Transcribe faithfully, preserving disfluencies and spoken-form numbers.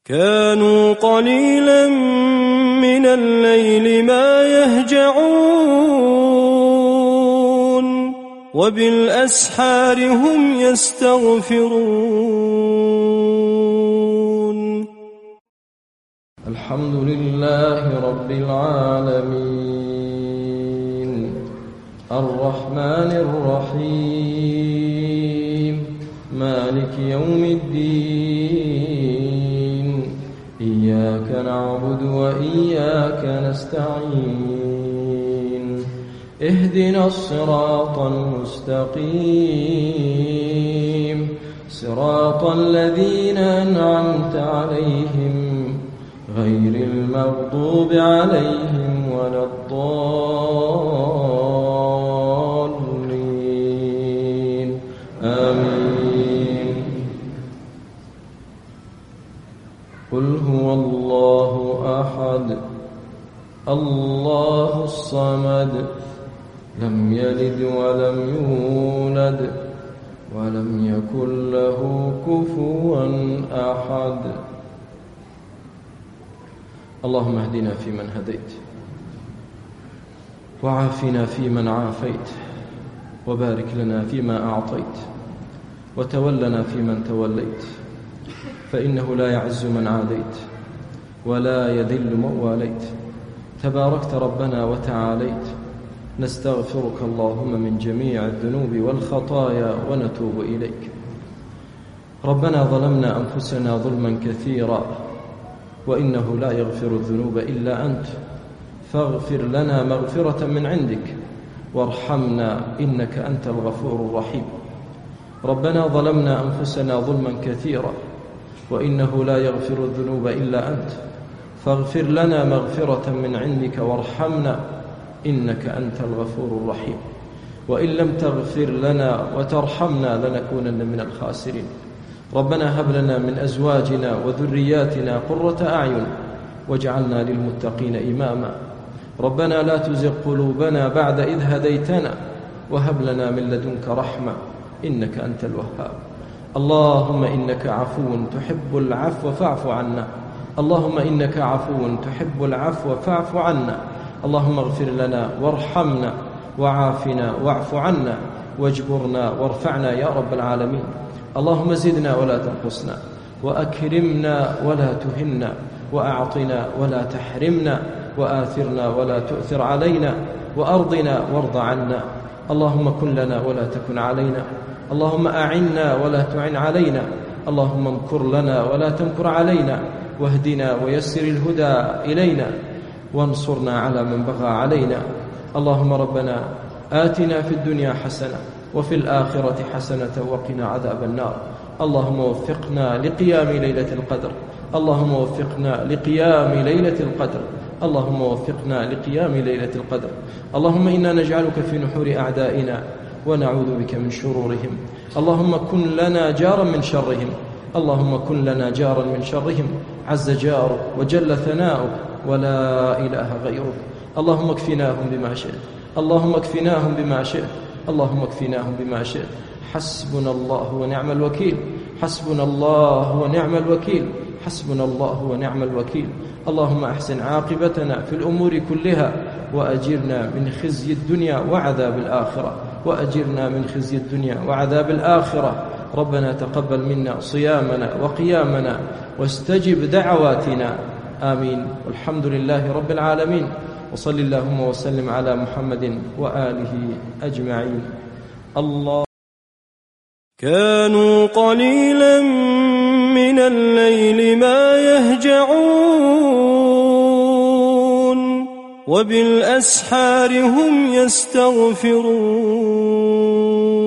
كانوا قليلا من الليل ما يهجعون وبالأسحار هم يستغفرون. الحمد لله رب العالمين الرحمن الرحيم مالك يوم الدين إياك نعبد وإياك نستعين اهدنا الصراط المستقيم صراط الذين أنعمت عليهم غير المغضوب عليهم ولا الضالين آمين. قل هو الله أحد الله الصمد لم يلد ولم يولد ولم يكن له كفوا أحد. اللهم اهدنا فيمن هديت وعافنا فيمن عافيت وبارك لنا فيما أعطيت وتولنا فيمن توليت فإنه لا يعز من عاديت ولا يذل من واليت تباركت ربنا وتعاليت. نستغفرك اللهم من جميع الذنوب والخطايا ونتوب إليك. ربنا ظلمنا أنفسنا ظلما كثيرا وإنه لا يغفر الذنوب إلا أنت فاغفر لنا مغفرة من عندك وارحمنا إنك أنت الغفور الرحيم. ربنا ظلمنا أنفسنا ظلما كثيرا وإنه لا يغفر الذنوب إلا أنت فاغفر لنا مغفرة من عندك وارحمنا إنك أنت الغفور الرحيم. وإن لم تغفر لنا وترحمنا لنكونن من الخاسرين. ربنا هب لنا من أزواجنا وذرياتنا قرة أعين واجعلنا للمتقين إماما. ربنا لا تزغ قلوبنا بعد إذ هديتنا وهب لنا من لدنك رحمة إنك أنت الوهاب. اللهم إنك عفو تحب العفو فاعف عنا. اللهم إنك عفو تحب العفو فاعف عنا. اللهم اغفر لنا وارحمنا وعافنا واعف عنا واجبرنا وارفعنا يا رب العالمين. اللهم زدنا ولا تنقصنا وأكرمنا ولا تهنا وأعطنا ولا تحرمنا وآثرنا ولا تؤثر علينا وأرضنا وارض عنا. اللهم كن لنا ولا تكن علينا. اللهم أعنا ولا تعن علينا. اللهم امكر لنا ولا تمكر علينا واهدنا ويسر الهدى إلينا وانصرنا على من بغى علينا. اللهم ربنا آتنا في الدنيا حسنة وفي الآخرة حسنة وقنا عذاب النار. اللهم وفقنا لقيام ليلة القدر. اللهم وفقنا لقيام ليلة القدر. اللهم وفقنا لقيام ليلة القدر. اللهم إنا نجعلك في نحور أعدائنا ونعوذ بك من شرورهم. اللهم كن لنا جارا من شرهم. اللهم كن لنا جارا من شرهم عز جارك وجل ثناؤك ولا إله غيرك. اللهم اكفناهم بما شئت. اللهم اكفناهم بما شئت. اللهم اكفناهم بما شئت. حسبنا الله ونعم الوكيل. حسبنا الله ونعم الوكيل. حسبنا الله ونعم الوكيل. اللهم أحسن عاقبتنا في الأمور كلها وأجرنا من خزي الدنيا وعذاب الآخرة. وأجرنا من خزي الدنيا وعذاب الآخرة. ربنا تقبل منا صيامنا وقيامنا واستجب دعواتنا آمين. والحمد لله رب العالمين. وصل اللهم وسلم على محمد وآله أجمعين. الله. كانوا قليلا من الليل ما يهجعون وبالأسحار هم يستغفرون.